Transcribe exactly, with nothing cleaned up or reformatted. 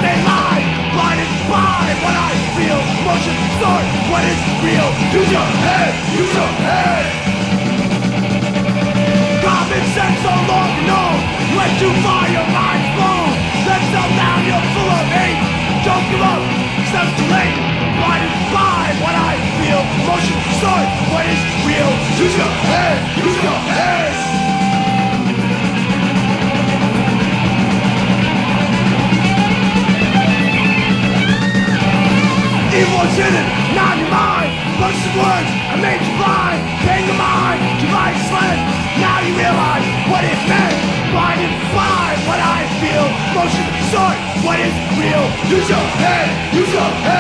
they lie. Blinded by what I feel. Motion, start, what is real? Use your head, use your head. Common sense no longer known. When you fire, your mind's blown. Then sell down, you're full of hate. Don't give up, step too late. Blinded by what I feel. Motion, start, what is real? Use your head, use your head. Evil's hidden, not in your mind. Bunch of words, I made you blind. Pain your mind, your life's led. Now you realize what it meant. Blinded by what I feel. Motion, start, what is real? Use your head, use your head.